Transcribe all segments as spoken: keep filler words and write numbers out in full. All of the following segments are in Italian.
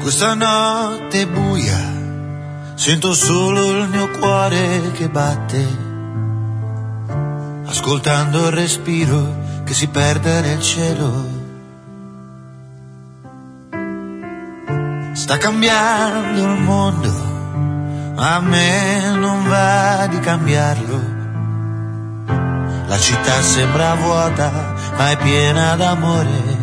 Questa notte buia, sento solo il mio cuore che batte, ascoltando il respiro che si perde nel cielo. Sta cambiando il mondo, ma a me non va di cambiarlo. La città sembra vuota, ma è piena d'amore.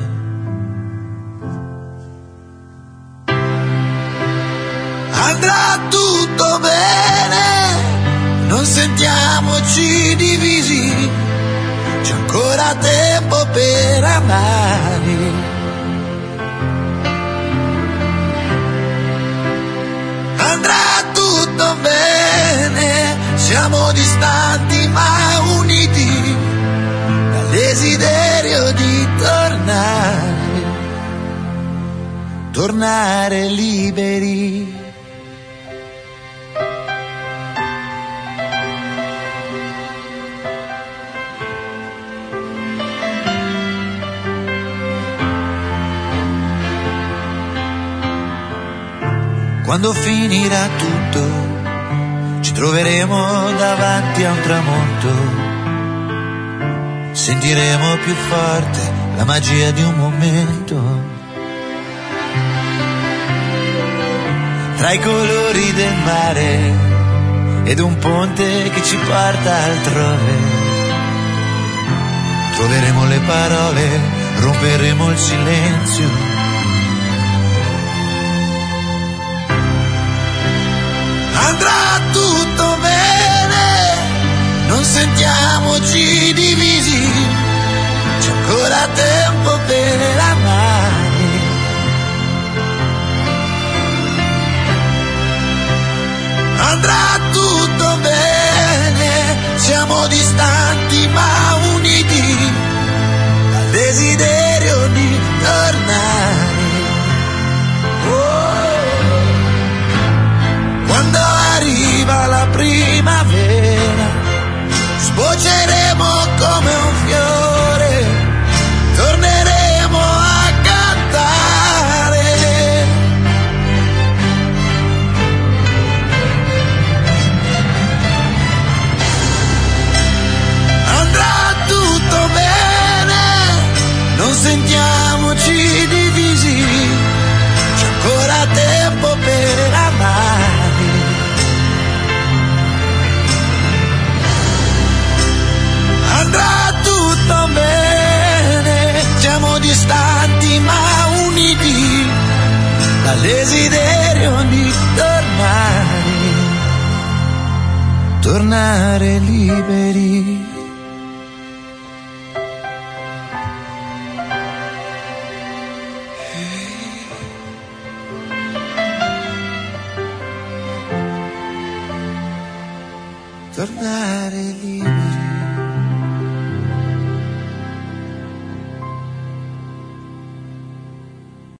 Andrà tutto bene, non sentiamoci divisi, c'è ancora tempo per amare. Andrà tutto bene, siamo distanti ma uniti dal desiderio di tornare, tornare liberi. Quando finirà tutto, ci troveremo davanti a un tramonto. Sentiremo più forte la magia di un momento. Tra i colori del mare ed un ponte che ci porta altrove, troveremo le parole, romperemo il silenzio. Andrà tutto bene, non sentiamoci divisi, c'è ancora tempo per amare. Andrà tutto bene, siamo distanti ma uniti dal desiderio di tornare. Quando arriva la primavera, sbocceremo come un fiore, torneremo a cantare. Andrà tutto bene, non sentiamoci divisi, c'è ancora tempo per amare. Andrà tutto bene, siamo distanti ma uniti dal desiderio di tornare, tornare liberi. Tornare liberi.